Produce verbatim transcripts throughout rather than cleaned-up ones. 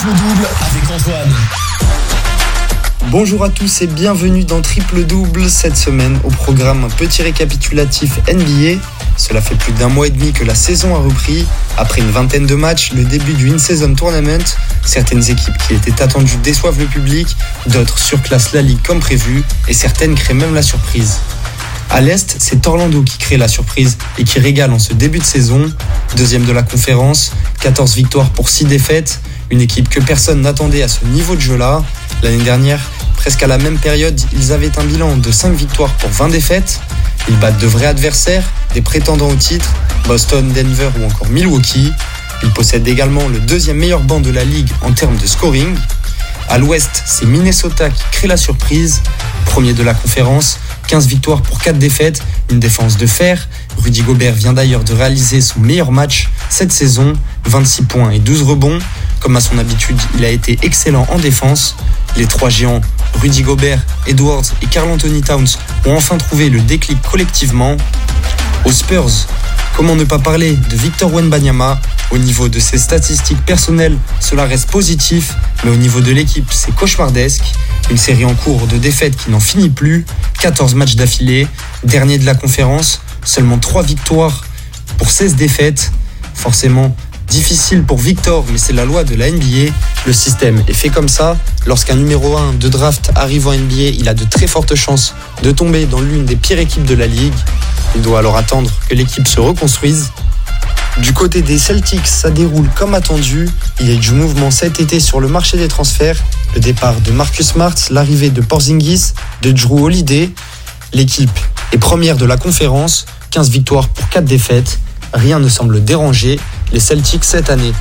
triple-double avec Antoine. Bonjour à tous et bienvenue dans Triple Double. Cette semaine, au programme, un petit récapitulatif N B A. Cela fait plus d'un mois et demi que la saison a repris. Après une vingtaine de matchs, le début du In-Season Tournament. Certaines équipes qui étaient attendues déçoivent le public, d'autres surclassent la ligue comme prévu et certaines créent même la surprise. À l'Est, c'est Orlando qui crée la surprise et qui régale en ce début de saison. Deuxième de la conférence, quatorze victoires pour six défaites. Une équipe que personne n'attendait à ce niveau de jeu-là. L'année dernière, presque à la même période, ils avaient un bilan de cinq victoires pour vingt défaites. Ils battent de vrais adversaires, des prétendants au titre, Boston, Denver ou encore Milwaukee. Ils possèdent également le deuxième meilleur banc de la ligue en termes de scoring. À l'Ouest, c'est Minnesota qui crée la surprise. Premier de la conférence, quinze victoires pour quatre défaites, une défense de fer. Rudy Gobert vient d'ailleurs de réaliser son meilleur match cette saison, vingt-six points et douze rebonds. Comme à son habitude, il a été excellent en défense. Les trois géants, Rudy Gobert, Edwards et Karl Anthony Towns, ont enfin trouvé le déclic collectivement. Aux Spurs, comment ne pas parler de Victor Wembanyama? Au niveau de ses statistiques personnelles, cela reste positif, mais au niveau de l'équipe, c'est cauchemardesque. Une série en cours de défaites qui n'en finit plus, quatorze matchs d'affilée, dernier de la conférence, seulement trois victoires pour seize défaites. Forcément, difficile pour Victor, mais c'est la loi de la N B A. Le système est fait comme ça. Lorsqu'un numéro un de draft arrive en N B A, il a de très fortes chances de tomber dans l'une des pires équipes de la ligue. Il doit alors attendre que l'équipe se reconstruise. Du côté des Celtics, ça déroule comme attendu. Il y a eu du mouvement cet été sur le marché des transferts. Le départ de Marcus Smart, l'arrivée de Porzingis, de Jrue Holiday. L'équipe est première de la conférence, quinze victoires pour quatre défaites. Rien ne semble déranger les Celtics cette année.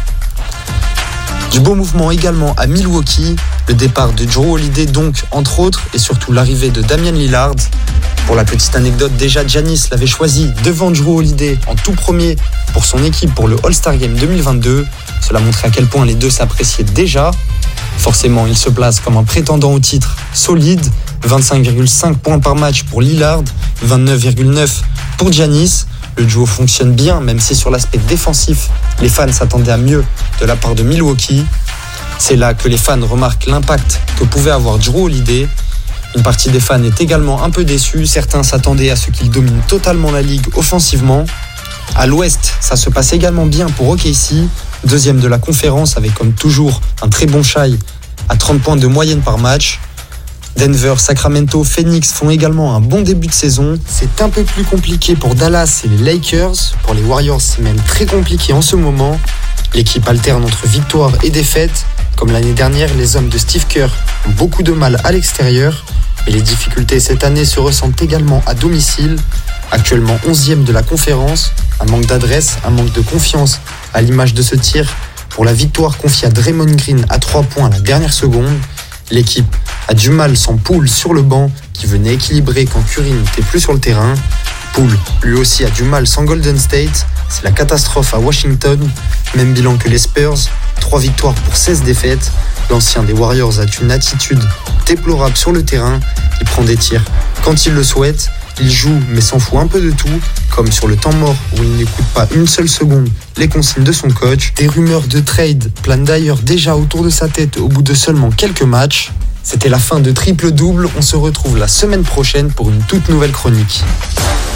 Du beau mouvement également à Milwaukee, le départ de Jrue Holiday donc entre autres et surtout l'arrivée de Damian Lillard. Pour la petite anecdote, déjà Giannis l'avait choisi devant Jrue Holiday en tout premier pour son équipe pour le All-Star Game deux mille vingt-deux. Cela montrait à quel point les deux s'appréciaient déjà. Forcément, il se place comme un prétendant au titre solide, vingt-cinq virgule cinq points par match pour Lillard, vingt-neuf virgule neuf pour Giannis. Le duo fonctionne bien, même si sur l'aspect défensif, les fans s'attendaient à mieux de la part de Milwaukee. C'est là que les fans remarquent l'impact que pouvait avoir Jrue Holiday. Une partie des fans est également un peu déçue. Certains s'attendaient à ce qu'il domine totalement la ligue offensivement. À l'Ouest, ça se passe également bien pour O K C, deuxième de la conférence avec comme toujours un très bon Shai à trente points de moyenne par match. Denver, Sacramento, Phoenix font également un bon début de saison. C'est un peu plus compliqué pour Dallas et les Lakers. Pour les Warriors, c'est même très compliqué en ce moment. L'équipe alterne entre victoires et défaites. Comme l'année dernière, les hommes de Steve Kerr ont beaucoup de mal à l'extérieur. Mais les difficultés cette année se ressentent également à domicile. Actuellement onzième de la conférence, un manque d'adresse, un manque de confiance à l'image de ce tir pour la victoire confiée à Draymond Green à trois points à la dernière seconde. L'équipe a du mal sans Poole sur le banc qui venait équilibrer quand Curry n'était plus sur le terrain. Poole, lui aussi, a du mal sans Golden State. C'est la catastrophe à Washington. Même bilan que les Spurs, trois victoires pour seize défaites. L'ancien des Warriors a une attitude déplorable sur le terrain. Il prend des tirs quand il le souhaite. Il joue mais s'en fout un peu de tout, comme sur le temps mort où il n'écoute pas une seule seconde les consignes de son coach. Des rumeurs de trade planent d'ailleurs déjà autour de sa tête au bout de seulement quelques matchs. C'était la fin de Triple Double. On se retrouve la semaine prochaine pour une toute nouvelle chronique.